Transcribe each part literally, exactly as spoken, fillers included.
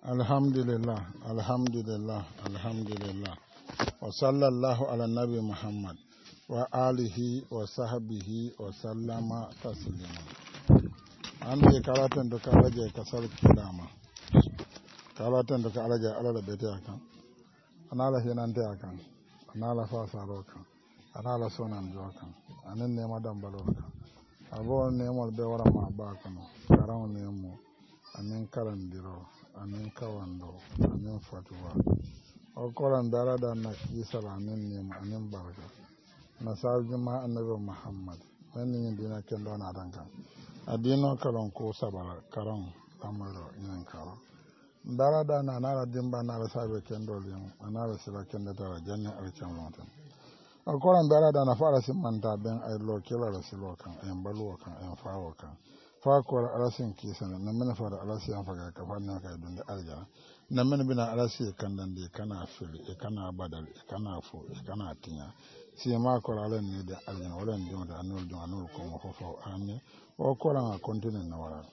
Alhamdulillah, alhamdulillah, alhamdulillah. Wa sallallahu ala nabi Muhammad wa alihi wa sahbihi wa sallama taslima. An je karatan da ka rage kasar kidama. Karatan da ka rage alala bete akan. Anala hinan te akan. Anala fa saro kan. Anala sonan jo kan. Anan ne madan balo kan. Abo ne mo be wara ma ba kan. Karan ne mo. Anin karandiro. Anin kawando, anin fatuwa. O koran dara da na kisar anin ne anin barka. Na sarjuma annabi Muhammad. Wani yin dina kendo na danka. Adino karon ko sabara karon amaro yin karo. Dara da na nara dimba nara sabe kendo liyan. Anara sila kendo dara janne alkan lontan. O koran dara da na fara simanta ben ay lo kila rasilo kan, ay baluwa kan, ay fawo kan. Fakwar alasin kisan na mana fara alasiyan faga kafa na kai dunde aljana na mana bina alasi kan dan de kana fili e kana badal e kana fo e kana tinya si ma ko alan ne da aljana wala ndi da anul do anul ko mo fofo amme o ko la continue na wala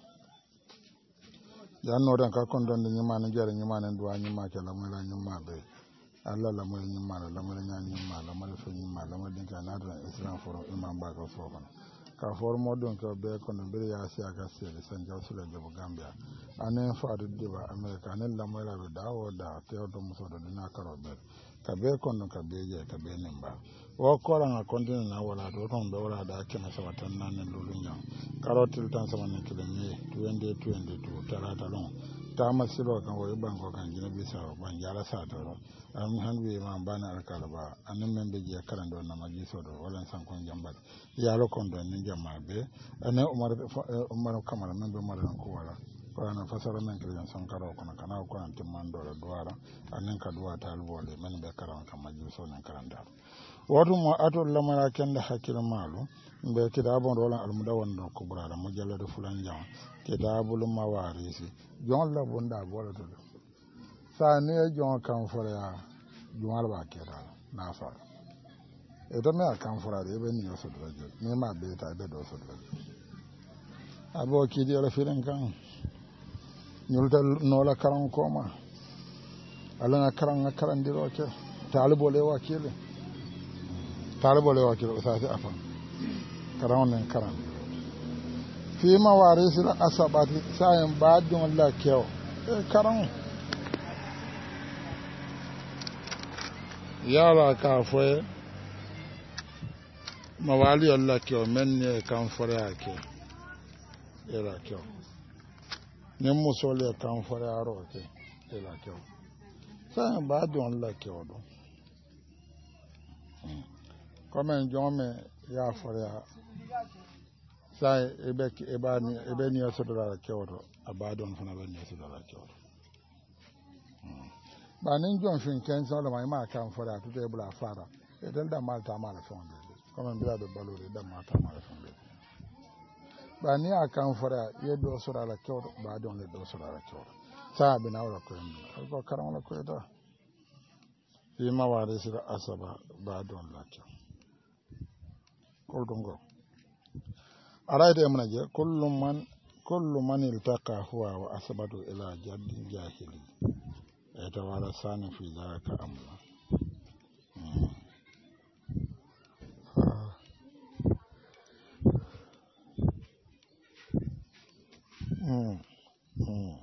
ya no dan ka kon don ni ma na jare ni ma na duwa ni ma ke la mo la ni ma be Allah la mo ni ma la mo nya ni ma la mo fo ni ma la mo din ka na da islam foro imam ba ko fo ka formo don ka be kono be ya si aka si san jaw sula jobo Gambia anen faadu diba America anen la moy la be dawo da tew do muso do na karo be ka be kono ka be je ka be nimba o ko la na continue na wala do ton be wala da kema sama tan nan lulu nyam karotil tan sama ne kilimi twenty twenty-two tarata long tama silo kan wo banko kan jina bisa ban jala sa to am hanbi ma bana alkalaba anen membe je karando na magiso do wala san kon jambat yalo kon do ni jama be anen umar umar kamara membe umar ko wala ko na fasara men kiran san karo kono kana ko an timman do la duara anen ka duwa talbole men be karan kan magiso nan karanda wato mo atol lamara kende hakkilo malu be kitabon rolan almudawwan do kubra da mujalladu fulan jam kitabul mawarisi jon la bunda bola to sa ne jon kan fara jon ba keda na fa e to me kan fara de be ni so do je ne ma be ta be do so do abo ki di ala firen kan nyulta no la karan koma ala na karan na karan diro ke talibo le wakile talibo le wakile sa si afan karan ne karan fi mawarisi la asabati sayan ba don la kew e karan yala ka fo mawali Allah kew men ne kan fore ake era kew nem musole kan fore aro ke era kew sayan ba don la kew do comme jome ya fore sai ebe eba ni ebe ni asodora kewoto abadon fana be ni asodora kewoto ba nin jon fin ken so da mai ma kan fara to de bula fara e dan da malta mala fonde comme bila be balore da mata mala fonde ba ni akan fara ye do sura la kewoto ba don le do sura la kewoto sa be na wala ko en ko karam la ko da fi ma wari sira asaba ba don la kewoto ko dongo araida yamna je kullu man kullu man iltaqa huwa wa asbatu ila jaddin jahili e tawara sani fi zalika amla mm mm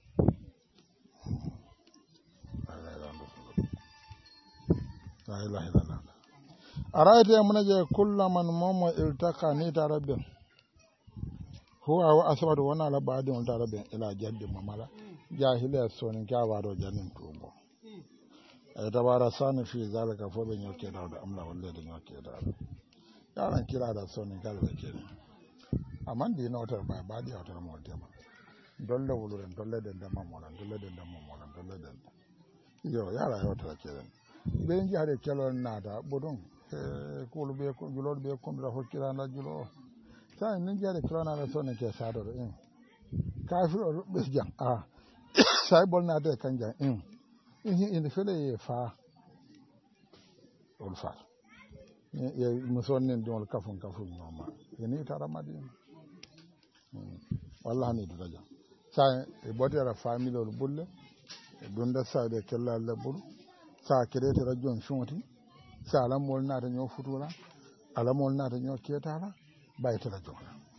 la ilaha illallah araida yamna je kullu man momo iltaqa ni tarabbi huwa wa asbatu wana la baadin tarabbi ila jaddin mamala jahiliya sonin kyawa do janin tubo ay tabara sani fi zalika fo be nyoke da amla walle da nyoke da yaran kira da sonin kalbe kenan amman di notar ba ba di otar mo tema dolle wuluren dolle den da mamola dolle den da mamola dolle den yo yara yo tar kenan be nji hade kelon nada bodon e kulu be ko julor be ko dra hokkira na julo sai nin jare kelona la sonin ke sado en kafiro be jam ah sai bol na de kanja in in in fele fa ol fa ye musonnen don kafun kafun noma ni taramadi wallahi ni daga sai e bodera family ol bulle donda saade kella labur sa kerete rajon shoti sa alamol na nyo futura alamol na nyo ketala bayta rajon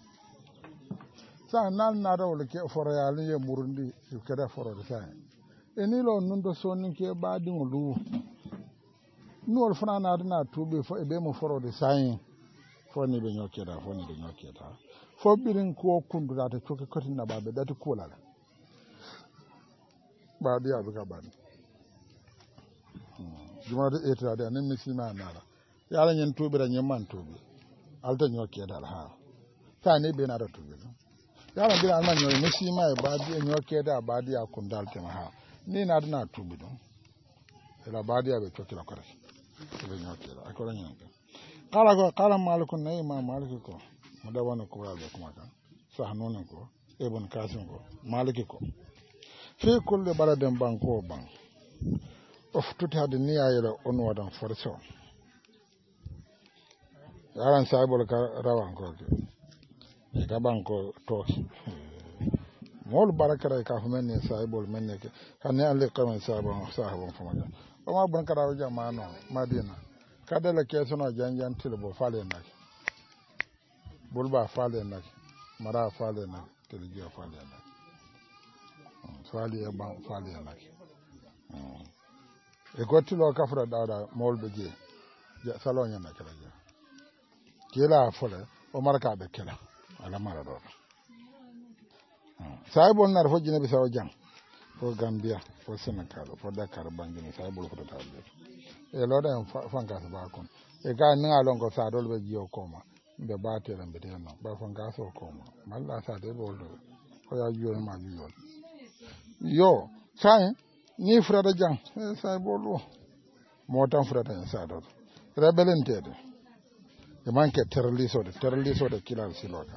sa nan na da wala ke foro ya ni murundi ke da foro da sa eni lo nundo sonni ke baadi ngulu nuol fana na na tube fo e be mo foro de sayin fo ni be nyokeda fo ni be nyokeda fo birin ko kundu da ta coke kotin na babe da ta kula la ba dia be ka ban juma de etra da nan misi ma na la yala nyen tube da nyen man tube alta nyokeda la ha ta ne be na da tube yala bi na nyoy misi ma e ba dia nyokeda ba dia kundal te ha ni na na tube don ela ba dia be coke la kore be nyokeda akora nyanka kala ko kala malikun nay ma maliki ko madawana ko yabe kuma kan sahnone ko ibn kasim ko maliki ko fi kulli baladin banko ban of tuti hade niyayela on wadan forso yaran saibol ka rawan ko ke e ka banko toki mol barakara ka fumen ne saibol menne ke hanne alle kamen sabon sahabon famaja o ma ban karawo jama'ano madina kadala kesono janjan tilbo fale nak bulba fale nak mara fale nak tilgiya fale nak fale e ban fale nak e gotilo kafra dawda molbe je ja salonya nak la je kila fole o marka be kila ala mara do saibol nar fojine bi sawo jam fo gambia fo senegal fo dakar bangini saibol ko tawde e loda fanka ba kon e ga nga longo sa dol be jiyo koma be baate lambe de no ba fanka so koma malla sa de boldo ko ya jiyo ma jiyo yo sai ni frada jang e sai bolu motan frada sa do rebelen tede e manke terliso de terliso de kilal siloka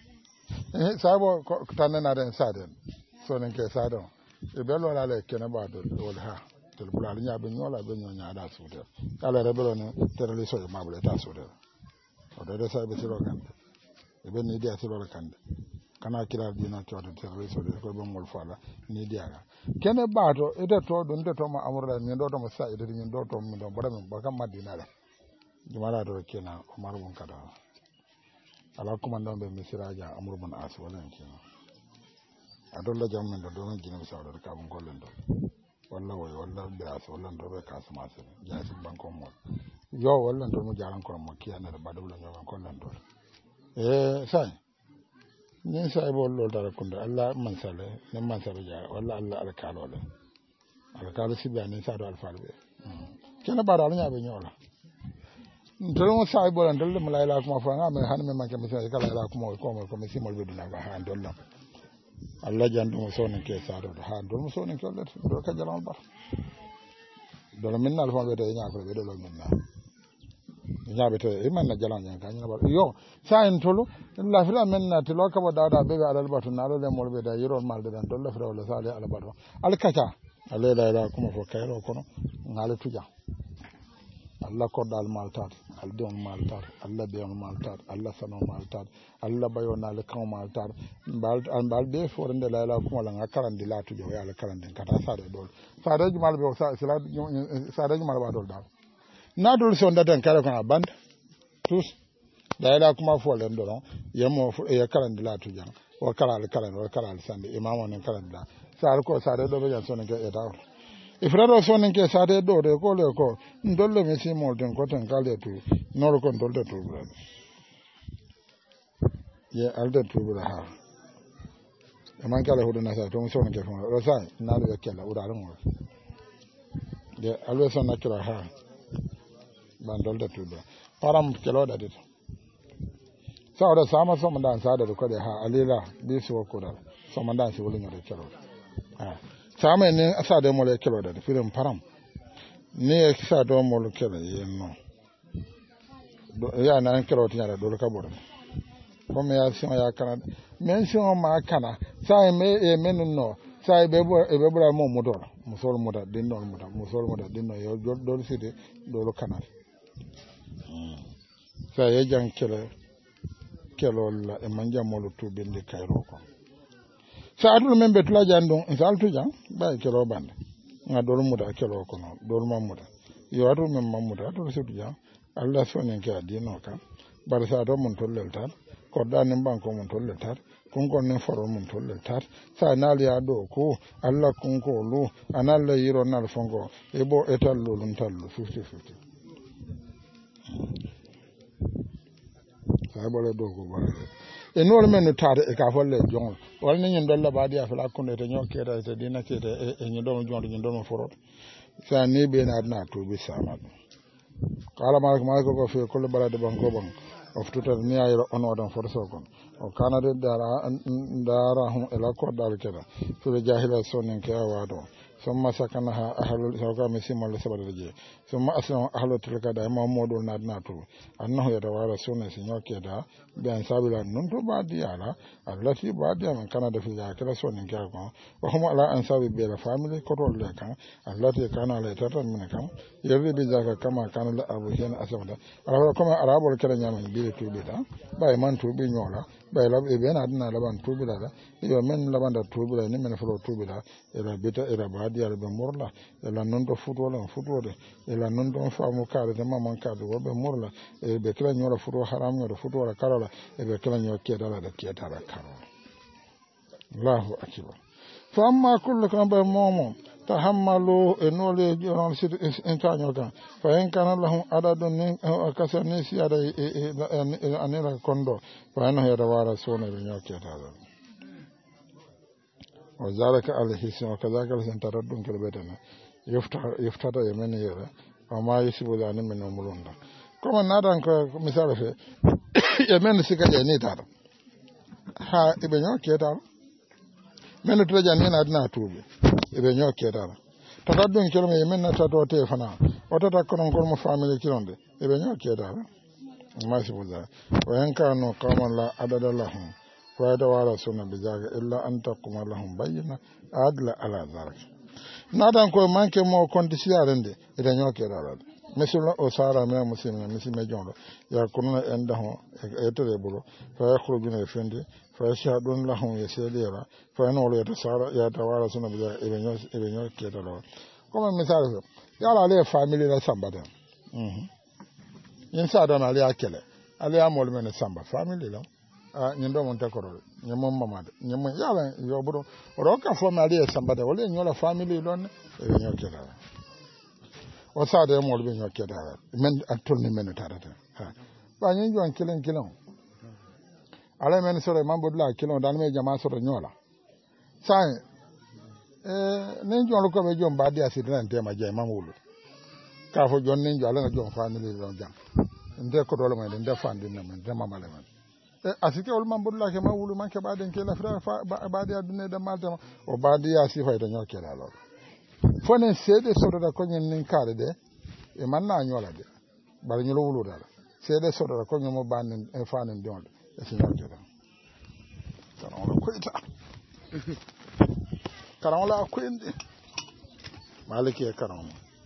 e sabo tanne na den sa den so nen ke sa do e belo la le kena ba do wol ha tel bulal nya be nyola be nyonya da sude kala rebelo ne terali so ma bule ta sude o de sa be silo kan e be ni dia silo kan kana kila dina to de terali so de ko be mol fala ni dia ga kene ba to e de to don de to ma amurda ni do to ma sa e de ni do to mi do boda mi ba kam madina la jumala do kena umar bun kada ala kuma ndon be misiraja amur bun as wala kena adolla jammen do don gina sawdo ka bun gollen do walla woy walla biras walla ndo be kas masel jaasi banko mo yo walla ndo mo jaran ko mo kiyana da badula nyawan ko lan do e sai ni sai bo lo dara kunda Allah man sale ne man sale ja walla Allah alkalo le alkalo sibani sa do alfalbe kena bara nya be nyola ntolo mo sai bo ndol mo layla ko mo fa ngam han me man ke mi sai kala la ko mo ko mo ko mi simol be dina ga ha ndol Allah jandu mo sonen ke saado ha do mo sonen ke Allah do ka jalan bar do min na alfa be de nya ko be do lo min na nya be te e man na jalan nya ka nya bar yo sa en tolo la fira men na te lo ka bo dawda be ala albatu na lo le mo be da yiro mal de dan do la fira wala sale ala bado al kata ale la la kuma fo kayro kono ngale tuja Allah ko dal maltat al don maltat Allah be on maltat Allah sano maltat Allah bayo na le kan maltat bal an bal be forende la la kuma la ngakarande la tujo ya la karande kata sa de dol sa de mal be sa sala sa de mal ba dol dal na dol son da den kare kan band tous da la kuma fo len do yemo e karande la tujo o kala le karande o kala le sande imam on karande la sa ko sa de do be jan son ke e daw ifrado sonen ke sade do de ko le ko ndolle me si molden ko tan kale tu nor ko ndolde tu bra ye alde tu bra ha e man kala hodo na sa to sonen ke fon ro sa na le kala ura ron de alwe son na kira ha ban dolde tu bra param kelo da dit sa ora sama so man dan sa da ko de ha alila bi so ko da so man dan si wulin de kelo ha sama ne asa da mole kelo da firin param ne sa do mole kelo yenno do ya na kelo tinya da do ka bor ko me ya sima ya kana men sima ma kana sai me e menun no sai be bo e be bra mo motor musol motor din no motor musol motor din no yo do sidi do kana sai ya jan kelo kelo la e manja molo tu bindi kayro ko sa adul men be tula jandon sal tuja ba kelo bande nga dol muda kelo kono dol mamuda yo atu men mamuda atu situ ja Allah sonen ke adino ka bar sa do mun tollel tar ko danin banko mun tollel tar kun kon ne foro mun tollel tar sa nal ya do ko Allah kun ko lu analla yiro nal fongo e bo etallo lun tallo fifty fifty sa bole do ko bare e nol men tare e ka folle jong wal ni ndol la baadi afala kunde te nyoke da te dina ke te e nyi do jong nyi do foro sa ni be na na to bi sama kala malik malik ko fe ko le balade banko ban of tuta ni ayro on wadon forso kon o kanade dara dara hum ela ko dal keda fi jahila sonen ke awado ثم سكنها أهل الزوجة مسيم الله سبحانه وتعالى ثم أسلم أهل تلك دائما مودول نادناتو أنه يتوارثون سنيو كذا بأن سابلا ننتو بعد يالا التي بعد من كان في ذاك السون كذا وهم على أنساب بير فاميلي كتول لك التي كان على ترى منكم يرد بذاك كما كان الأبوين أسمدا على كما أراب الكلام يمن بير توبيدا باي من توبي نولا باي لب إبن أدنى لبان توبيدا يومين لبان توبيدا نمن فلو توبيدا إلى بيتا إلى بعد yar be morla ela non do futwala futwode ela non do faamu kaade de mamman kaade wo be morla e be kala nyora futwo haram nyora futwala karala e be kala nyor kedala de kedala karala Allahu akbar fa amma kullu kan be momo tahammalu enole joran sit entanyo kan fa en kana lahum adadun min kasani siada anela kondo fa en hera wara sona be nyor kedala وذلك الحسن وكذلك الحسن تردون كالبتنا يفتح يفتح يمين يرى وما يسيب ذلك من أمرون كما نادان كمثال في يمين سكا جاني تار ها إبنيو كيتار من ترجعني نادنا توبي إبنيو كيتار تردون كلمة يمين نتاتو تيفنا وتتكرون كل مفاميلي كيلون دي إبنيو كيتار ما يسيب ذلك وإن كانوا قوما لا عدد لهم فهذا ولا سنة بذلك إلا أن تقوم لهم بينا عدل على ذلك نادان كو مانكي مو كونديسيارندي إذا نيوكي رالد مثل أسارة من المسلمين مثل مجون يكونون عندهم يتربلوا فيخرجون الفندي فيشهدون لهم يسيرا فإنه يتوارى سنة بذلك إذا نيوكي رالد كما مثال يالا عليه فاميلي لا سامبادا ينسى دون عليه أكله عليه أمول من سامبا فاميلي لا nyindo mon takoro nyimo mamade nyimo yala yoburo roka fo ali sambade wala nyola family lon e nyokera o sade mo be nyokera men atol ni men tarata ha ba nyin jon kilen kilon ala men sore mambo la kilon dan me jama sore nyola sai eh nen jon ko be jon ba dia sidran tema jay mamulu ka fo jon nen jon ala jon family lon jam nde ko dole men nde fandi na men de mamale men asike ol man bodula ke mawulu man ke baden ke la fra baadi adune de malta o baadi ya sifa ida nyoke la lol fone sede sodo da ko nyen nin kare de e man na nyola de bar nyolo wulu dala sede sodo da ko nyomo banin e fanin de on e si nyoke da tan on ko ita karam la ko inde maliki e karam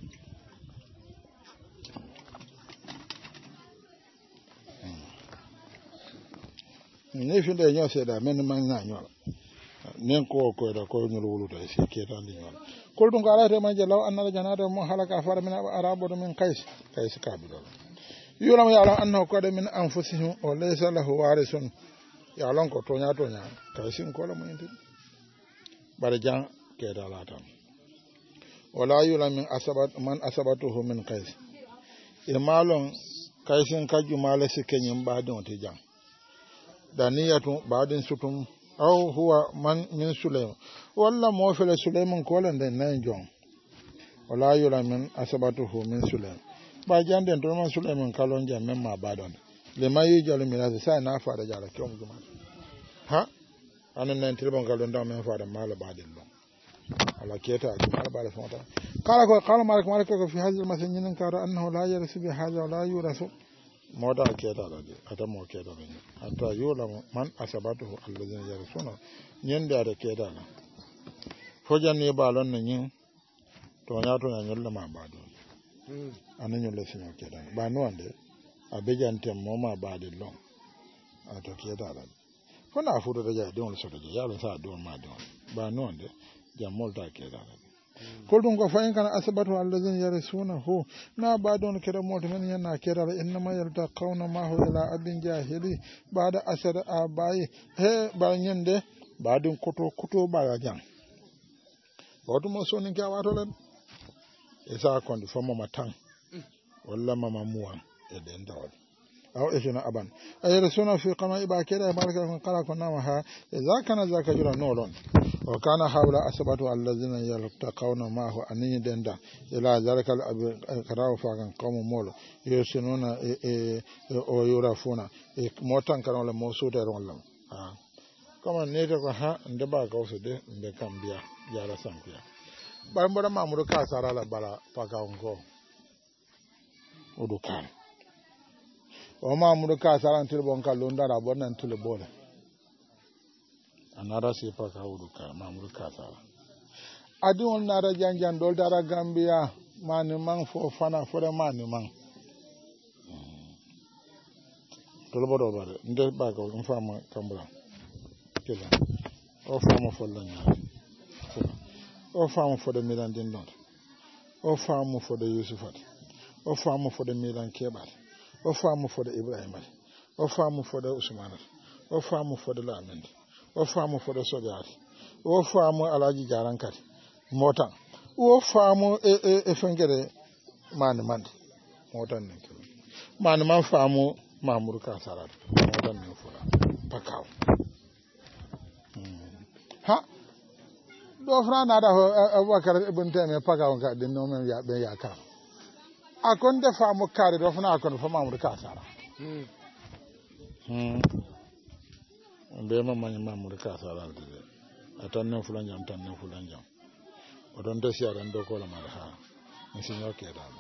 ne fi da nyo se da men man na nyo nen ko ko da ko nyolo wulu da se ke tan di nyo kol dum gara te man jalaw anna janata mo halaka far min arabo min kais kais ka bi do yulam ya ala annahu qad min anfusihim wa laysa lahu warisun ya lon ko to nya to nya kaisin ko la mo yinti bare jan ke da la tan wala yulam min asabat man asabatuhu min kais e malon kaisin kaju mala sikenyim ba don te jan daniyatu ba'din sutum aw huwa man min sulaym walla mo fele sulayman ko lan den nan jon wala yula min asabatuhu min sulaym ba janden to man sulayman kalon jam men ma badon le mayi jalo mi razi sai na fara jara kyom juma ha anan nan tilbon kalon da men fara mala badin don ala keta mala bala fonta kala ko kala malik malik ko fi hadhihi masanin kara annahu la yarsu bi hadha wala yurasu moda keta da ata mo keta da anta yola man asabatu alladhina yarsuna nyenda da keta na fojan ne balon nan yin to nya to nya nyolla ma bado anan nyolla sino keta ba no ande abejan tem mo ma bado long ata keta da fona fudo da ja don so da ya lo sa don ma don ba no ande jamol ta keta da koldum ko fayin kana asabatu allazin yarisunahu na ba don kira mota men yana kira inna ma yalta qawna ma hu ila abin jahili bada asar abai he ba nyende ba din koto koto ba ga jam wato mo so nin ka wato len isa kondi fomo matan walla mama muwan e den dawal aw ejuna aban ay rasuna fi qama iba kira baraka kun qala kunna ma ha idza kana zaka jura nolon wa kana hawla asbatu allazina yaltaqawna ma hu anin denda ila zalika al-qaraw fa kan qawm molo yusununa e o yurafuna e motan kan wala mo sote ron lam ha kama ne ta ha nda ba ka so de nda kambia yara sampiya bar mbara mamuru ka sara la bala pa ka onko odukan o mamuru ka sara ntil bon ka londa ra bon nan tul bola anara si pa ka odukan mamuru ka sara adi on nara janjan dol dara gambia mani man fo fana fo de mani man tolo bodo bare nde ba ko on fama kambra kila o fama fo la nya o fama fo de milan din don o fama fo de yusufat o fama fo de milan kebal o fama fo de ibrahim o fama fo de usman o fama fo de lamin o fama fo de sojar o fama alaji jarankat motan o fama e e e fengere man man motan ne man man fama mamur ka sarat motan ne fura pakaw ha do frana da Abubakar ibn Taymiyyah pakaw ka din no men ya be ya ka akon de faamu kare do fana akon fa mamur ka sara hmm hmm be ma man mamur ka sara de atan ne fulan jam tan ne fulan jam o don de siaran do ko la ma ha ni sinyo ke da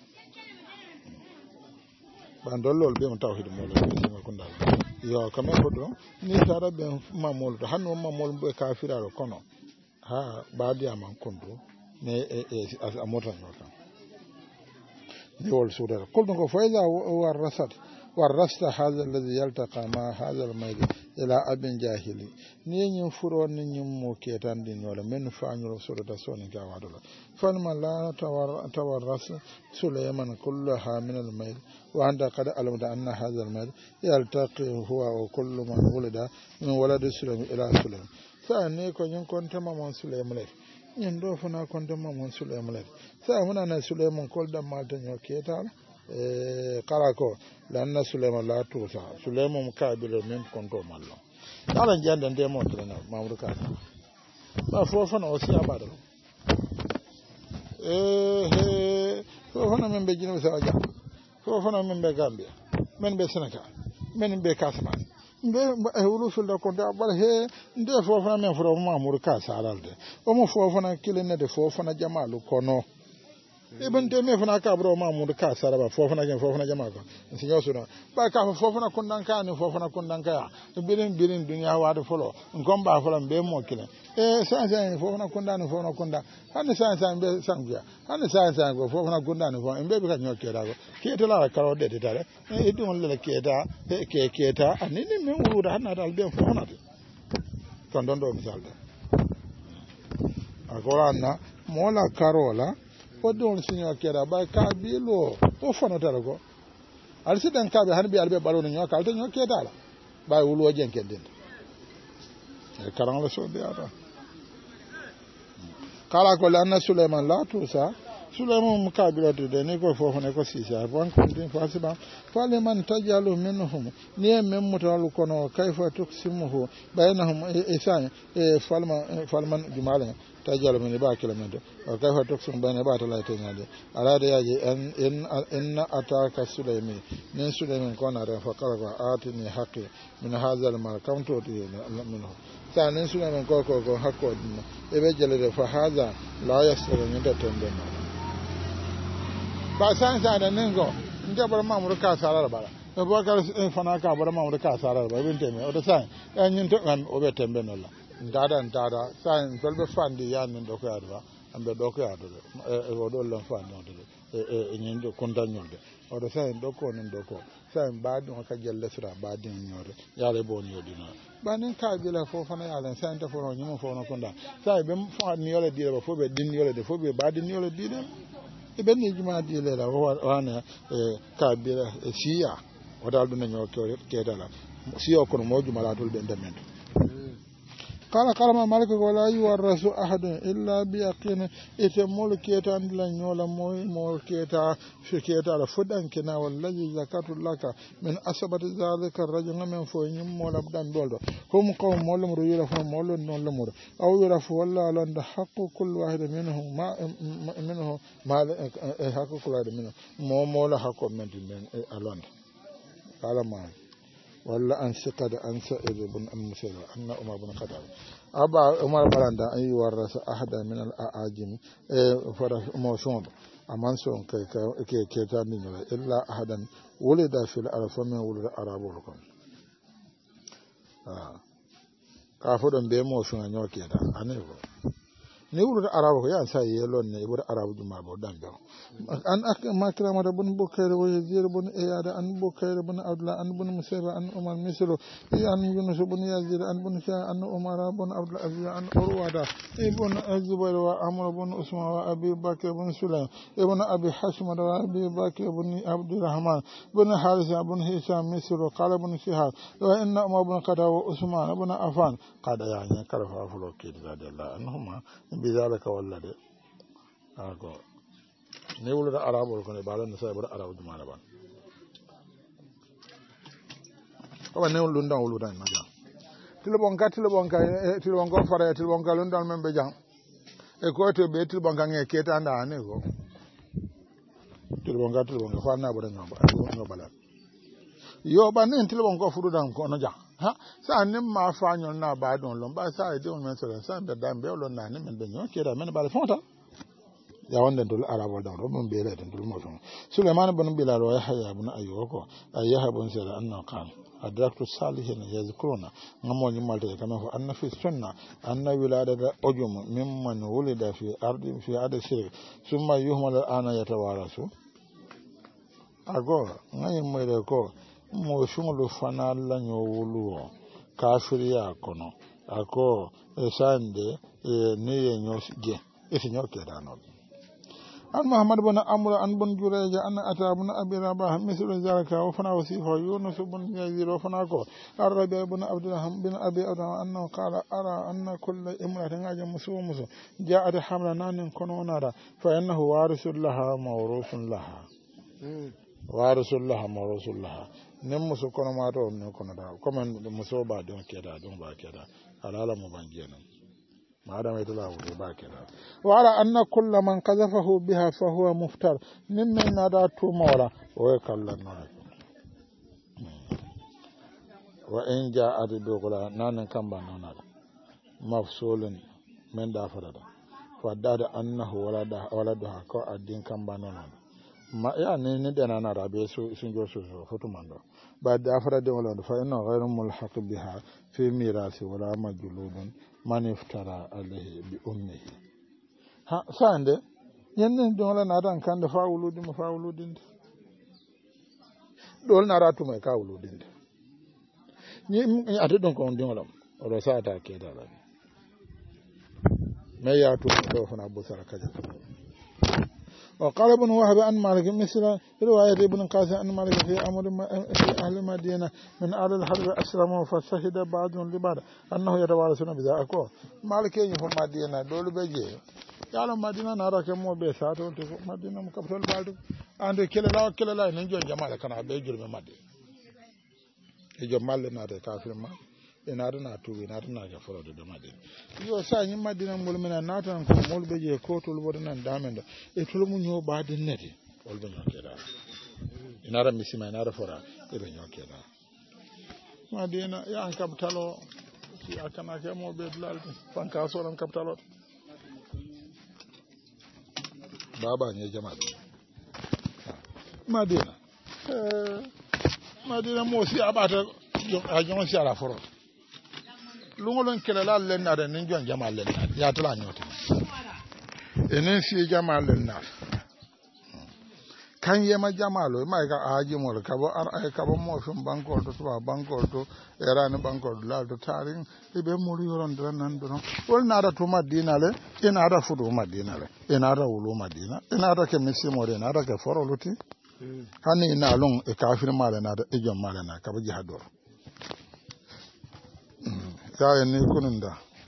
ban do lol be mo tawhid mo lo ni ma kunda yo kama ko do ni tara be mamul do hanno mamul be kafira ro kono ha baadi aman kondo ne e amota no kan ni wol sudara kol ko fayda war rasat war rasta hadha alladhi yaltaqa ma hadha almayd ila abin jahili ni nyum furo ni nyum mo ketan din wala men faanyo sudata soni ga wadola fan man la tawar tawar ras sulayman kullaha min almayd wa anda qad alamta anna hadha almayd yaltaqi huwa wa kullu man wulida min walad sulayman ila sulayman sa ne ko nyon konta mamon sulayman le nyen do fana konta mamon sulayman le sa muna na sulayman kol da malta nyo ketal e kala ko lanna sulayman la tusa sulayman kabilo men konto mallo ala jande de mo trena mamru ka ba fo fana o siya badal e he fo fana men be jino sa ja fo fana men be gambia men be senegal men be kasman mbe wulu sulda ko da bal he nde fo fana men fo mamru ka salalde o mo fo fana kilene de fo fana jamalu kono ibn Taymiyyah fana ka bro Mahmud ka saraba fofana gen fofana jama ko si nyaw suna ba ka fofana kundan ka ni fofana kundan ka birin birin dunya wa do folo ngom ba folo be mo kile e san san fofana kundan ni fofana kundan han san san be sangya han san san go fofana kundan ni fo be be ka nyoke da go ke to la karo de de tare e dum le ke da ke ke ta ani ni men wuro han na dal be fofana de kon don do misal de agora na mola karola odon sinyo kera ba ka bilo o fono tarago alsi dan ka be hanbi albe balo nyo ka alto nyo keda la ba wulu ojen kedin e karan la so de ata kala ko lanna Suleiman la tusa Suleiman mukabila de ne ko fofo ne ko sisa bon ko din fasiba fale man tajalu minhum ni mem mutalu kono kayfa tuksimuhu bainahum isan e falma falman jumala tajalu min ba kilometer wa kayfa tuksum bayna ba ta laite nyade arada yaji en in inna ataka Sulaiman nin Sulaiman kona ra fa qala atini haqqi min hadha al mal kam to minhu sanin Sulaiman ko ko ko hakko din e be jele fa hadha la yasra min da tendena ba san sa da ningo nje bar mamur ka sarar bara e bo ka fana ka bar mamur ka sarar bara bin teme o da san en yin to an o be tembe no la ndada ndada san dolbe fandi ya min do ko adwa ambe do ko adwa e o do lon fandi on do e nyinde kondanyolde odo sa en doko nen doko sa en baadi on ka jelle sira baadi nyore yale bon yodina banin ka bila fo fana yale sa en tafo no nyimo fo no konda sa be fo ni yole dire fo be din yole de fo be baadi ni yole dire e ben ni juma dire la wana e ka bila e siya o dal dun nyo ke dala siyo ko mo juma la dul be ndemendo kala kala ma malika ko la yuwarrasu ahadun illa bi yaqin ite mol keta andla nyola moy mol keta fi keta la fudan kina wallahi zakatu laka min asabati zalika rajul men fo nyim mola dan doldo hum qawm molum ruyula fo molon non lamur aw yura fo walla landa haqqu kull wahid minhum ma minhu ma haqqu kull wahid minhum mo mola haqqu men men alonda kala ma walla an siqada an sa'id ibn al-musayyib anna umar ibn khattab aba umar balanda ay warasa ahada min al-aajim e fara mawsum aman son kay ke ke tan ni illa ahadan wulida fil arab min wulida arabul kon ah ka fodon be mawsum anyo ke da anego ni wulida arabu ko ya sa yelon ne wulida arabu juma bo dambe an ak makrama bun bukayr wa yazir bun iyada an bukayr bun abdullah an bun musayba an umar mislu an yunus bun yazir an bun sha an umar bun abdul aziz an urwada ibn zubair wa amr bun usman wa abi bakr bun sulaim ibn abi hashim wa abi bakr bun abdurrahman bun harisa bun hisham mislu qala bun shihab wa inna umar bun qada wa usman bun affan qada yani karfa fulo kid radiyallahu anhuma bidalika wallade ako ne wuluda arabol ko ne balan na say bada arabu juma la ban ko ne wulu ndan wuluda na jang tilo bon ka tilo bon ka tilo bon ko fara tilo bon ka lundan membe jang e ko to be tilo bon ka nge keta nda ne ko tilo bon ka tilo bon ka fa na bada ngaba no bala yo ba ne tilo bon ko furu dan ko no jang ha sa ne ma fa nyon na ba don lon ba sa e de on men so sa be dan be lon na ne men be nyon kera men bala fonta ya wanda dul arabo da ro mun bele da dul moto Sulaiman ibn Bilal wa Yahya ibn Ayyub ko ayyaha ibn Sa'd anna qala adraktu salihin yazkuruna ngamo ni malte kama fa anna fi sunna anna wiladata ujum mimman wulida fi ardi fi ada shirk summa yuhmal ana yatawarasu ago ngai moyle ko mo shungulu fana la nyowulu kafiriya kono ako esande ne yenyo je esinyo kedano an Muhammad bin Amr an bin Jurayja an ata bin Abi Rabah mislu zalika wa fana wasifa Yunus bin Yazid wa fana ko Arabi bin Abdullah bin Abi Adam annahu qala ara anna kull imratin ajam musu musu ja'at hamla nanin kono nara fa innahu warisul laha mawrusun laha warisul laha mawrusul laha nem musu kono ma to ne kono da comme muso ba don keda don ba keda halala mu banjena ما دام يطلع وباكر وعلى أن كل من قذفه بها فهو مفتر ممن نادى مولا ويكل النار وإن جاء الدغلا نان كم بنانا مفصول من دافردا فداد أنه ولدها ولدها كو الدين كم بنانا ما يعني ندنا نرى بيسو سنجو سوسو فتماندو بعد دافردا ولا فإنه غير ملحق بها في ميراث ولا مجلود man iftara alayhi bi ummihi ha sande yenne dola na ran kan da fawuludi mu fawuludin dol na ratu mai kawuludin ni ate don ko ndiolam o sa ta ke dala me ya to do fana busara kaja وقال ابن وهب عن مالك مثل رواية ابن قاسم عن مالك في أمر في أهل المدينة من أهل الحرب أسلموا فشهد بعضهم لبعض أنه يتوارثون بذلك مالك يفهم مدينة دول بيجي يعلم مدينة نرى كم بيسات مدينة مكبر البلد عند كلا لا كلا لا نجوا جمال كنا بيجر من مدينة يجمال لنا كافر ما inari na tuwi inari na ga foro de madina yo sa nyi madina mul mena natan ko mul beje ko tul bodan damendo e tul mu nyo ba de neti wol be nyoke da inara misima inara fora e be nyoke da madina ya an kaptalo si akana ke mo be dlal fanka so ran kaptalo baba ne jama'a madina eh madina mo si abata a jon si ala foro lungolon kelela len na de nin jon jama len na ya tala nyoti enen si jama len na kan yema jamalo ma ka aji mo ka bo ar ay ka bo mo fum bankol to tuba bankol to erani bankol la to tarin e be mo yoron dan nan do wol na da to madina le ina da fudu madina le ina da wulu madina ina da ke misi mo de na da ke foroluti hani ina lon e kafir mala na da e jom mala na ka bo jihador ya ni kununda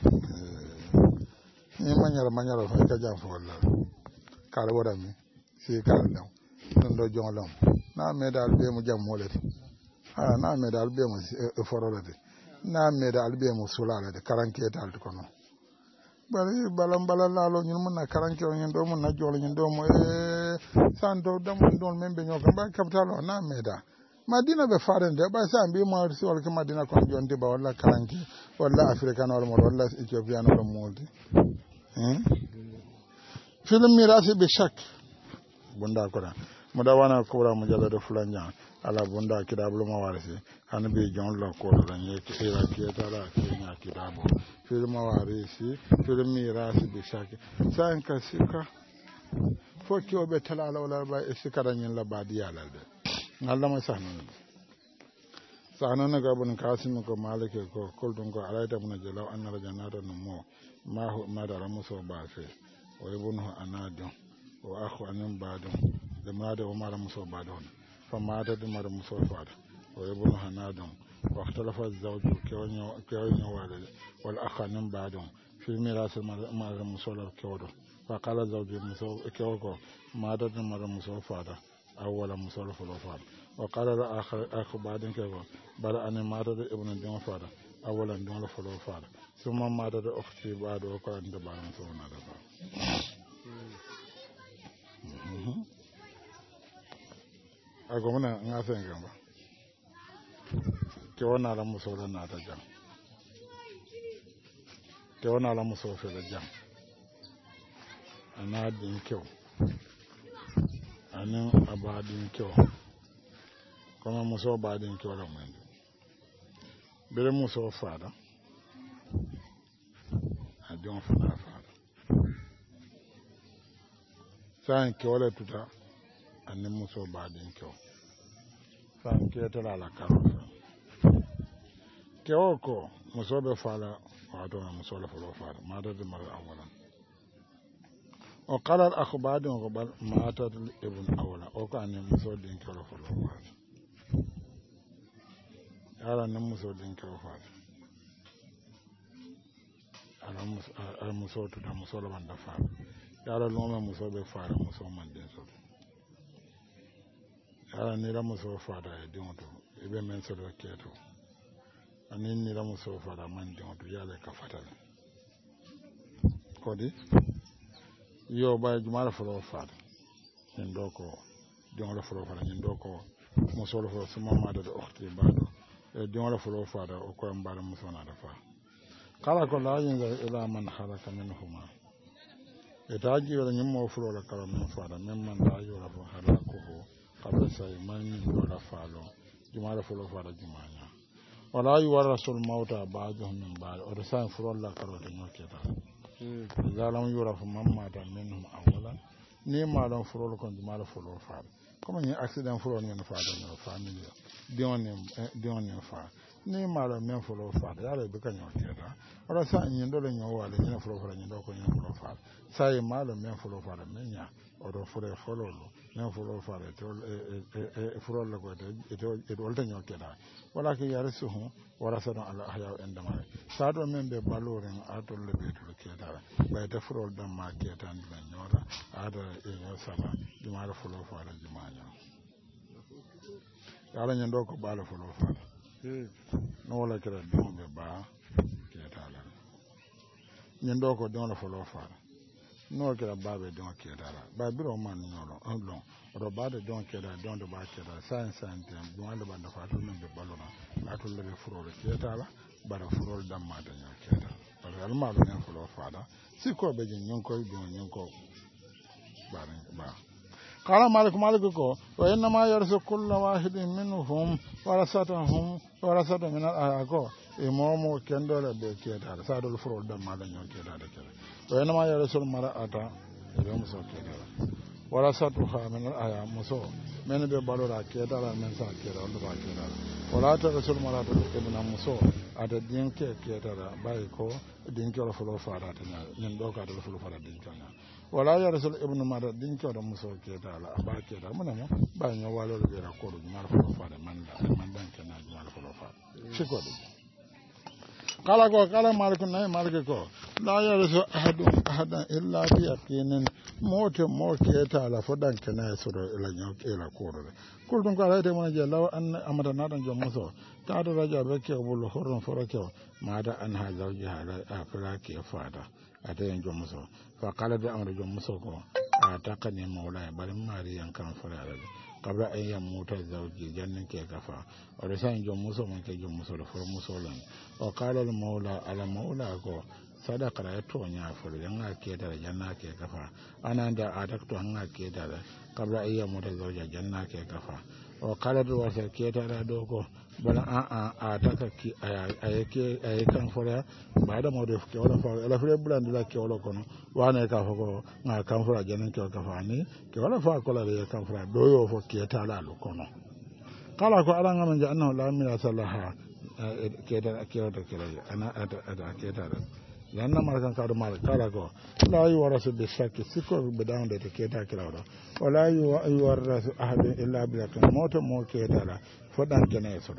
ni manyara manyara fa ka jam fo wallahi kala wodami si kala daw non do jongolom na me dal be mu jam molete ha na me dal be mu e forolete na me dal be mu sulala de karanke dal ko non bari balam balal lalo ñun mun na karanke ñun do mun na jolo ñun do mo e santo dam don membe ñoko ba capital o na me da madina be farende ba sa mbi mo si wala ke madina ko jonti ba wala karanke wala african wala mo wala ethiopian wala molti hein film mirasi be shak bunda ko da muda wana ko ra mo jalla do fulanja ala bunda kidabul mawarisi han be jon lo ko do nye ke ira ke tara ke nya kidabo film mawarisi film mirasi be shak san ka sika fo ki obe talala wala ba isikara nyin la badiya la de Allah ma sahnan sahnan ga bun kasim ko malike ko koldun ko alayta mun jalaw anna jannata no mo ma hu ma da ramuso ba fe o ibnu anadun wa akhu anan badun da ma da umar muso badun fa ma da da mar muso fada o ibnu anadun wa ikhtalafa az-zawju kawanyo kawanyo wala wal akhu anan badun fi miras mar muso la kawdo fa qala zawju muso kawko ma da da mar muso fada awwala muso folo fada wa qala al-akhar akhu badun kawko bal an ma da ibnu dun fada awwalan dun la folo fada summa ma da ukhti bado ko anda ba muso na da ba ako muna nga senga ba ke wana la muso la na ta jam ke wana la muso fe la jam ana din kyo ana abadin kyo kuma muso ba din kyo la mun bere muso fada adon fada fada san ke wala tuta annin muso ba din kyau san ke tala la karo ke oko muso be fala wato muso la falo fala ma da mar awalan o qala al akhbad wa bal ma ta ibn awla o ka annin muso din kyau la falo fala ala nan muso din kyau fala ala muso tuta muso la banda fala yara loma muso be fara muso man den so yara ni la muso fara e din to e be men so do keto ani ni la muso fara man din to yala ka fatala kodi yo ba jumala foro fara en doko din la foro fara en doko muso la foro suma ma do okhti bado e din la foro fara o ko mbara muso na da fa kala ko la yin ila man halaka minhuma etaji wala nyimmo fulo la kala men fara men man da yora fo halako ho qabla say man ni wala falo jumala fulo fara jumanya wala yu rasul mauta ba'dhum min ba'd o sa fulo la kala de nyoketa hmm zalam yora fo mamma da menhum awala ni ma don fulo ko jumala fulo fara comme ni accident fulo ni fara no family dione dione fa ni mala men fulo fara yala be kan nyoketa wala sa nyindo le nyowale ni fulo fara nyindo ko nyindo fulo fara sai malo men fulo fara menya odo fure fololo men fulo fara to e furo la ko de to e wolta nyokeda wala ke yarsuhu wala sada ala ahya indama sado men be baloren atol le be to keda bay ta furo dam ma ketan la nyora ada e nyo sala jumara fulo fara jumanya yala nyando ko balo fulo fara no wala kera dum be ba ketala nyando ko don la fulo fara no kera babe don kedara ba biro man nyolo onlon ro bade don kedara don do ba kedara san san tem don ando banda fatul men be balona atul le furo le kedara bara furo dam ma da nyo kedara bara alma lo men fulo fada si ko be jin nyonko bi nyonko ba ba qala malik malik ko wa inna ma yarsu kullu wahidin minhum warasatuhum warasatu min al-aqo e momo kendo le be kedara sa do furo dam ma da nyo kedara kedara wa inna ma yarsu mar'ata e be muso kedara wala satuha min aya muso men be balora keda la men sa keda on ba keda wala ta rasul marata ibn muso ada din ke keda la bai ko din ke folo fara ta nin do ka do folo fara din kana wala ya rasul ibn marata din ke do muso keda la ba keda mun mo ba nyo walo be ra ko do mar folo fara man da man dan kana mar folo fara shiko do kala ko kala malikun nay malik ko la yarisu ahadun ahadan illa bi yaqinin mote mo keta la fodan kana soro ila nyok ila korore kuldun ko ala de mo je law an amada nadan jom muso ta do raja be ke bulu horon foro ke mada an ha zawji hala afra ke fada ata en jom muso fa kala de amada jom muso ko ata kane mawla bari mari yan kan fara ala kabla ayyam muta zawji jannin ke kafa o resan jom muso mon ke jom muso do foro muso lan o kala al mawla ala mawla ko sadaka da to nya furu dan ake da janna ke kafa anan da adakto an ake da kabla ayyam muta zawja janna ke kafa o kala do wasa ke da dogo bala a a adaka ki ayake ayekan fura ba da mo de ke wala fa ala fure bulan da ke wala kono wane ka fa ko na kan fura janna ke kafa ni ke wala fa ko la de kan fura do yo fo ke ta la kono kala ko ala ngam ja annahu la mila salaha ke da ke da ke ana ada ke da yanna markan ka do mal kala ko la yu warasu bi shakki siko be down de ke ta kila do wala yu yu warasu ahadin illa bi yakin moto mo ke da la fodan kene so de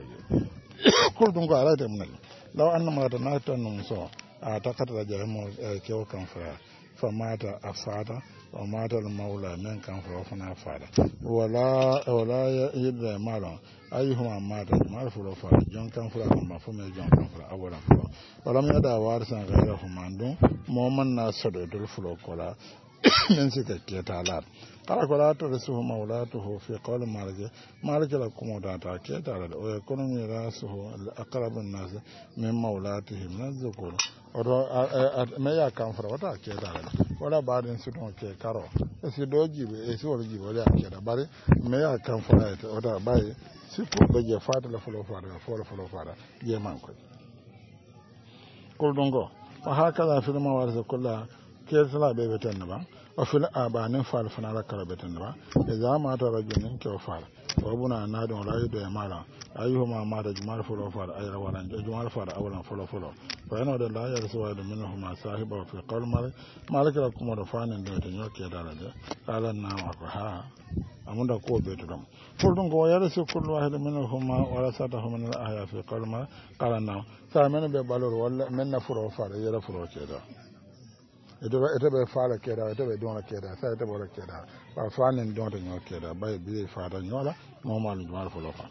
kul dum ko ala de mun law anna ma da na tan num so a ta kata da mo ke o kan fra fa mata afada wa mata al maula men kan fra fana afada wala wala yidda malon ayyuhuma mata mal fulo fa jon kan fra ma fo me jon kan fra awala fulo wala mi da warsan gaira humandun mo man na sado dul fulo kola men sika keta lar kala kola to resu maulatuhu fi qawl malike malike la kumoda ta keta lar o ekonomi rasuhu al aqrabun nas min maulatihim nazukur odo me ya kan fra wata keta lar wala badin su don ke karo esi doji be esi wala ji wala keta bare me ya kan fra ita oda bai sipo beje fata la fulo fara fulo fulo fara je man ko kul dongo wa hakaza fil mawarith kullu kesla be beten ba o fil abanin fal fana la kala beten ba e zama ta rajulin ke fal wa buna na don rayu da mala ayyuhuma ma da jumal fulo fal ay rawalan jumal fal awalan fulo fulo fa yana da la yarsu wa minhuma sahiba fi qalmar malaka kuma da fanin da ta nyoke da da alan na wa ha amunda ko be to dum furdun go yarsu kullu wahid minhuma wa rasatahu min al-ahya fi qalmar qala na sa men be balor walla men na furo fal yara furo ke da ito ito be fala keda ito be dona keda sa ito bora keda ba fanin don to nyo keda bay bi fata nyola mo mal mal folo fa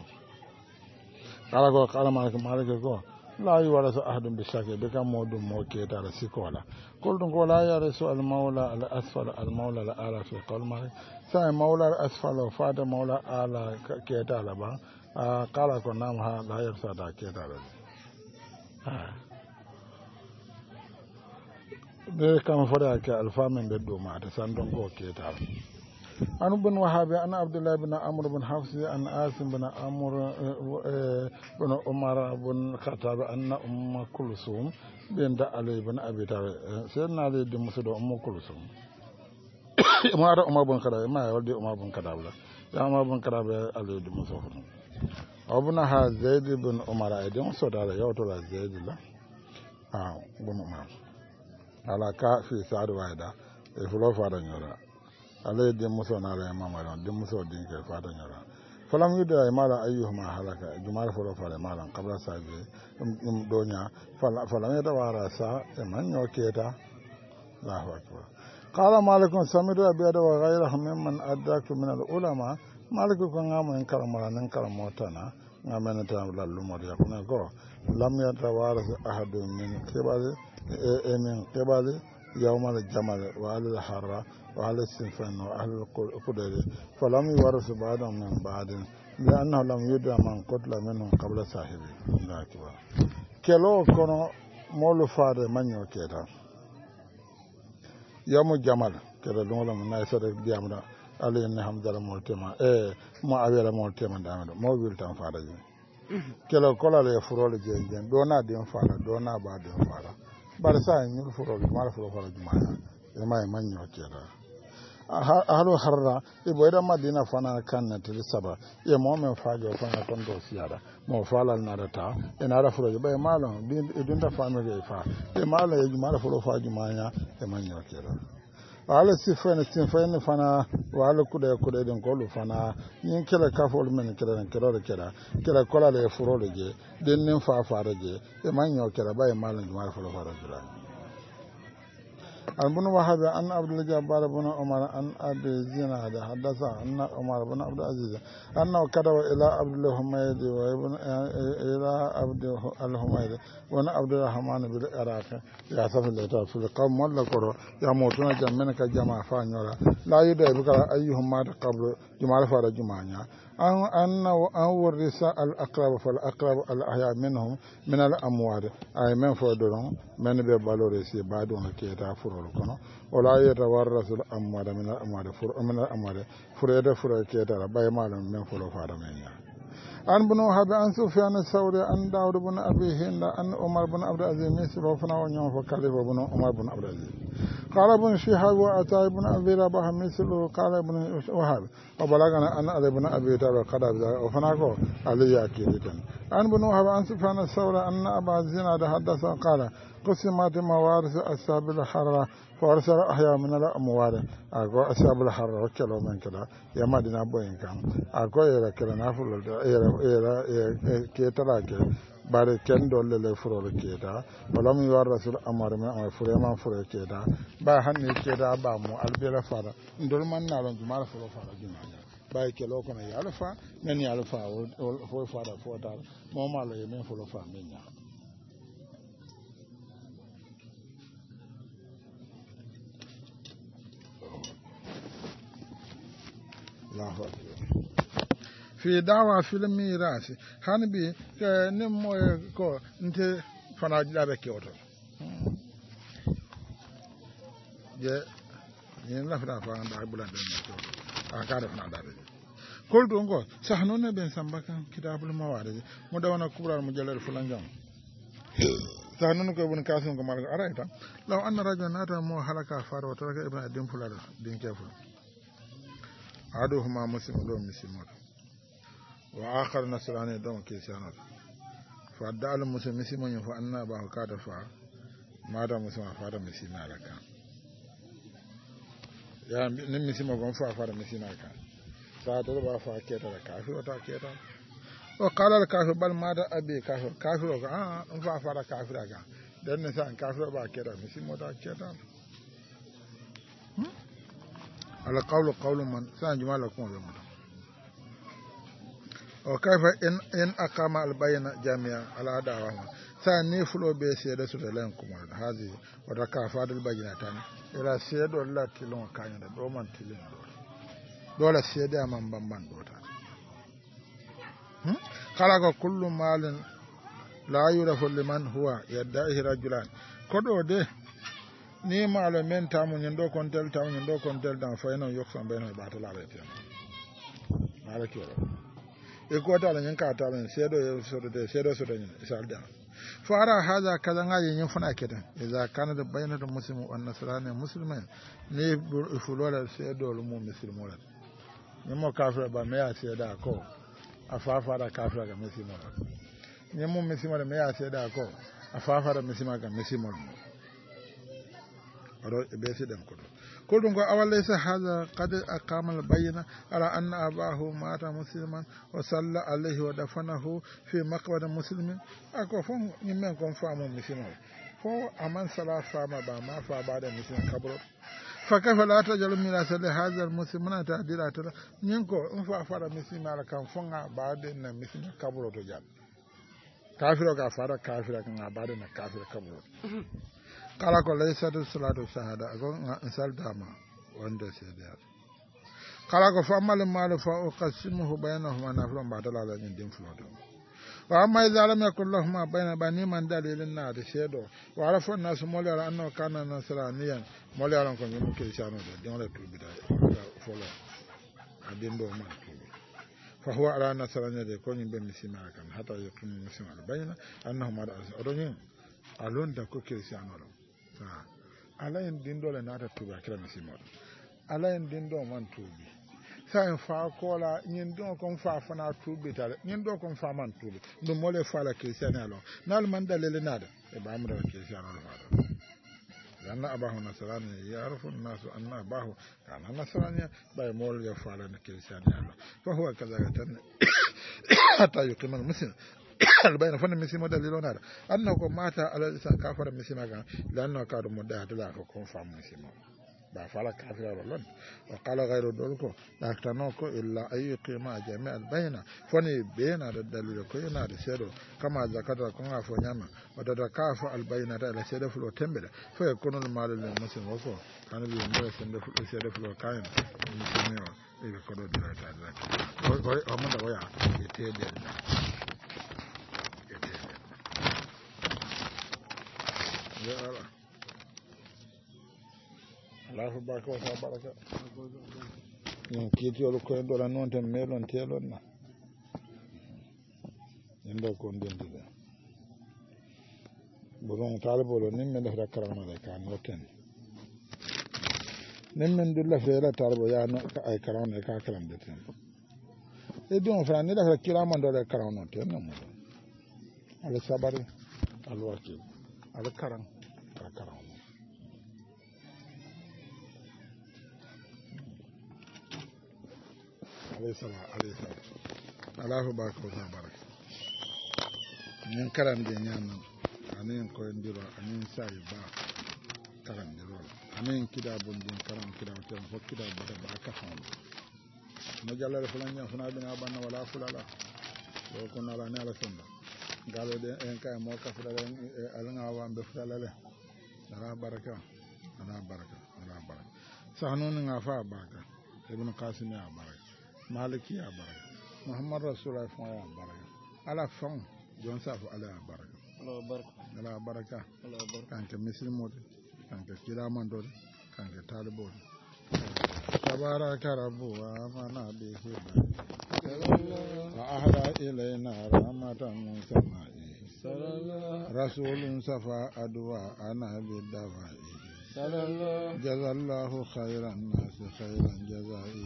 kala ko kala mal ko mal ko la yu wala so ahadun bi shaki be kam modum mo keda la sikola kol dun ko la ya rasul al maula al asfal al maula al ala fi qalma sa maula al asfal fata maula ala keda la ba kala ko nam ha la ya sa da keda la ha de kam fara ke alfamen be do ma ta san don ko ke ta an ibn wahab an abdullah ibn amr ibn hafs an asim ibn amr ibn umar ibn khattab anna umm kulsum bin da ali ibn abi talib sayyidina ali de musudo umm kulsum umar umar ibn khattab ma walde umar ibn khattab la ya umar ibn khattab ali de musudo abuna ha zaid ibn umar aidin so da yawto la zaid la ah ibn umar ala ka fi sadu waida e fulo fada nyora ale de muso na ala mama don de muso din ke fada nyora falam yuda mala ayyuhuma halaka jumal fulo fada mala qabla sabi dum donya fala falam yada wara sa e man nyoketa Allahu akbar qala malikun samidu abiyada wa ghayruhum mimman addaku min al ulama maliku ko ngamo en karamala nan karamotana ngamena ta lallu mo ya kuna go lam yatawara ahadun min kibali من قبل يوم الجمل وأهل الحرة وأهل السنفن وأهل القدر فلم يورث بعضهم من بعد لأنه لم يدع من قتل منهم قبل صاحبه كلو كنو مولو فاد من يوكيدا يوم الجمل كده لولا من نايسر ديامنا علي إن حمد المولتما إيه ما أبي المولتما دامنا مو بيلتان فادا كلو كلا لي فرول جين جين دونا دين فادا دونا با دين فادا barisa nyul furo mal furo furo jumaya e may manyo keda ahlu harra ibo ida madina fana kanna til saba e mo men faajo fana kon do siara mo falal narata e nara fulo be malon e dunta famille fa e mala e jumala fulo faaju manya e manyo kero wala sifene sifene fana wala kude kude den kolu fana yin kala kafol men kala den kero kera kala kola le furo le je den nen fa fa je e manyo kera ba e malon jumala fulo fa jula عن بن وهب أن عبد الجبار بن عمر أن أبي زيناد حدث أن عمر بن عبد العزيز أنه كتب إلى عبد الحميد وابن إلى عبد الحميد وأن عبد الرحمن بالعراق يعتف الإطار في القوم ولا كرو يموتون جمعك جماعة فانيولا لا يدعي بك أيهم مات قبل جماعة فارج جماعة أن أن أن ورث الأقرب فالأقرب الأحياء منهم من الأموات أي من فودرون من ببالوريسي بعدون كيتا فرول كنو ولا يتورث الأموات من الأموات فر من الأموات فريد فريد كيتا باي مال من فلو فارمينيا عن بن وهب عن سفيان الثوري عن داود بن أبي هند عن عمر بن عبد العزيز مثل وفنا ونيوم فكلف بن عمر بن عبد العزيز قال ابن شهاب وأتى بن أبي رباح مثله قال ابن وهب وبلغنا أن علي بن أبي طالب قد وفنا قال علي أكيد عن بن وهب عن سفيان الثوري أن أبا زيناد حدث قال قسمت موارث أصحاب الحرة فارسل أحياء من الأموال أكو أصحاب الحرة وكلوا من كذا يا مدينة بوين كان أكو إلى كلا نافل إلى إلى كيتلا كي بعد كن دول له فرول كيتا ولم يورث الأمر من أمر فريمان فرول كيتا بعهن كيتا بامو البيلا فارا دول من نالون جمال فرول فارا جماعة باي كيلو كنا يالفا من يالفا هو فارا فوتار ما ماله يمين فرول فارا منيا fi dawa fil mirasi hanbi ne mo ko nte fana jabe kyoto je yen la fana fa da bulan den kyoto aka da fana da kol do ngo sahno ne ben sambakan kitabul mawarid mo dawana kubra mu jalal fulan jam sahno ko ibn kasim ko mar araita law anna rajulan ata mo halaka faro taraka ibn adim fulal din keful aduhuma muslim do muslimot wa akhar nasrani do kisanot fa dal muslim muslimun fa anna ba ka da fa mada muslim fa da muslim alaka ya nin muslim gon fa fa da muslim alaka sa to ba fa keta da kafir wata keta wa qala al kafir bal mada abi kafir kafir ko ah in fa fa da kafir aga dan ne sa kafir ba keta muslim wata keta على قول قول من سان جمال لكم بمن وكيف إن إن أقام البين جامعا على دعوة سان نفلو بسيدة سلالين كمان هذه وركع فاد البيناتان إلى سيدة الله تلون كانيا دوما تلين دور دولة سيدة من بمن دوتا خلق كل مال لا يعرف لمن هو يدعيه رجلان كدو ده ni malo men tamu nyendo kontel tamu nyendo kontel dan fayno yoksan beno batala rete mala kiro e ko tala nyen ka tala sedo yo sodo de sedo sodo nyen salda fara hada kaza ngaji nyen fana ketan iza kana da bayyana muslimu wan nasrani muslimin ne fulola sedo lu mu muslimu la nyemo kafira ba me ya seda ko afafa da kafira ga muslimu nyemo muslimu da me ya seda ko afafa da muslimu ga muslimu بيسدم كله كل دون أول ليس هذا قد أقام البينة على أن أباه مات مسلما وصلى عليه ودفنه في مقبرة مسلم أكو فهم يمين كون فامو مسلم فهو أمان صلاة فاما باما فبعد مسلم كبر فكيف لا تجعل ميراث لهذا المسلمين تعديل أتلا نينكو انفع فارا مسلم على كان فنغا بعد أن مسلم كبر تجعل كافر كافر كافر كان بعد أن كافر كبر kala ko laysatu salatu shahada ko insal dama wanda sai da kala ko famal mal fa uqsimuhu bainahuma nafran ba dalala min din flodo wa amma idza lam yakul lahum baina bani man dalilin na da shedo wa arafa an-nas mawla annahu kana nasraniyan mawla ko min kirishano da don la tubi da folo adin do man fa huwa ala nasraniya de ko nyimbe misima kan hata yakun misima baina annahum ala adonyin alon da ko kirishano ala en din dole na ta tuba kira misimo ala en din do man tuubi sa en fa kola nyin do kon fa fana tuubi tare nyin do kon fa man tuubi dum mole fa la kristiane alo nal man dalele nada e ba mu da kristiane alo fa لأن أباه نصراني يعرف الناس أن أباه كان نصرانيا باي مول يفعل الكريستيان فهو كذلك حتى يقيم المسلم البين فن المسلم دليلون هذا أنه مات على كافر المسلم لأنه كان مدعي لا يكون فهم مسلم بافعل كافر والله وقال غير ذلك لا اقتنوك إلا أن يقيم جميع البين فني بين الدليل كينا رسيرو كما ذكر كنا فنيما وتتكافى البين على سيد فلو تنبل فيكون المال للمسلم وفو كان بيمر سيد فلو كاين مسلمين إذا كانوا دلتا ذلك ومن ويا يتيدي يا الله Allahu baka wa baraka yin kitiyol ko en dola non tan melon telon na ndo ko ndendide boron talbolo nim men defra karama de kan woten nim men dulla fera talbo ya no ay karama ka karam de ten e don fra ni defra kirama do de karama ten no mo ala sabari al wakil ala karam ka karama alayhi salam alayhi salam Allahu baka wa baraka ñin karande ñanan anen ko ndiro anen sai ba karande rol anen kida bon din karam kida tan fo kida bada ba ka fam no jallale fulan nya funa bina banna wala fulala do ko nala ne ala sonda galo de en kay mo ka fulala alanga wa be fulala le ala baraka ala baraka ala baraka sahnun nga fa baraka ibn qasim ya baraka maliki ya baraka muhammad rasulullah fa ya baraka ala fam jon safu ala baraka ala baraka ala baraka ala baraka kanke muslimo kanke kiramando kanke talibo tabaraka rabbu wa mana bihi wa ahda ilayna rahmatan min samai rasulun safa adwa ana bidawai jazallahu khairan nas khairan jazai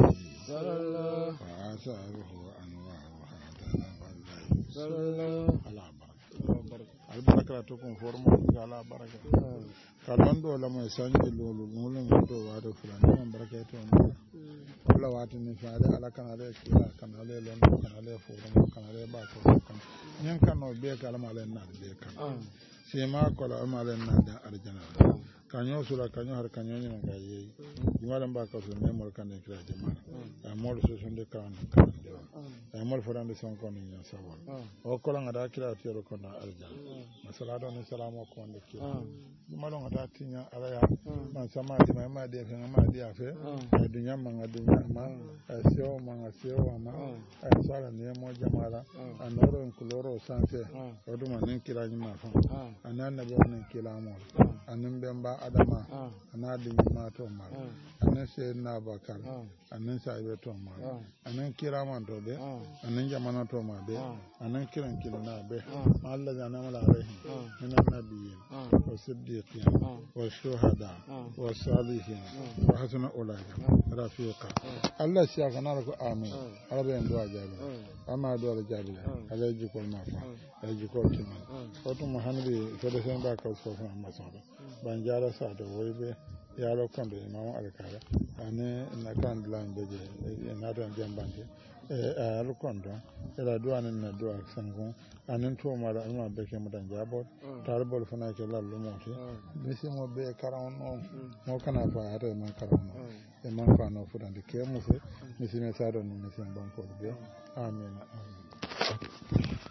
وآثاره أنواعها تنبغي على بركة البركة تكون فرما على بركة كلام دو لما يسانج لولو مولن دو وادو فلان من بركة تونا ولا واتني فعله على كان عليه كلا كان عليه لون كان عليه فورم كان عليه باكو كان ين كانوا بيك على مالين نار بيك سيما كلا مالين نار أرجنا kanyo sura kanyo har kanyo ni ngayi jumala mbaka so memol kan kira jama amol so sonde kan kan amol forande son kon ni sawol o ko la ngada kira tiro kon arja masala do ni salamo ko nde kira jumala ngada tinya ala ya man sama di ma ma de fe ma di afe dunya ma dunya ma sio ma sio ma sala ni mo jamala anoro nkuloro sanse oduma nin kira ni ma fa anana be nin kila mo anin bemba adama ana din ma to ma anan sai na bakar anan sai be to ma anan kira man to be anan jamana to ma be anan kiran kilna be Allah ya namala alaihi min annabiyyin wa siddiqin wa shuhada wa salihin wa hasuna ulaika rafiqa Allah shi aka na ko amin arabe ndo ajabi amma do ajabi alaji ko ma fa alaji ko tima wato muhammadi to da san ba ka so fa masaba ban jara sa da woibe yaro kan da imam alkara ane na kan lan beje na don jambande e al kon don ila duwan na duwa sangon anen to mara alma beke mudan jabo tarbol fana ke lallu mo fi bisi mo be karawon no mo kana fa ata man karawon no e man fa no fudan de ke mo fe misine sa don misine ban ko be amin amin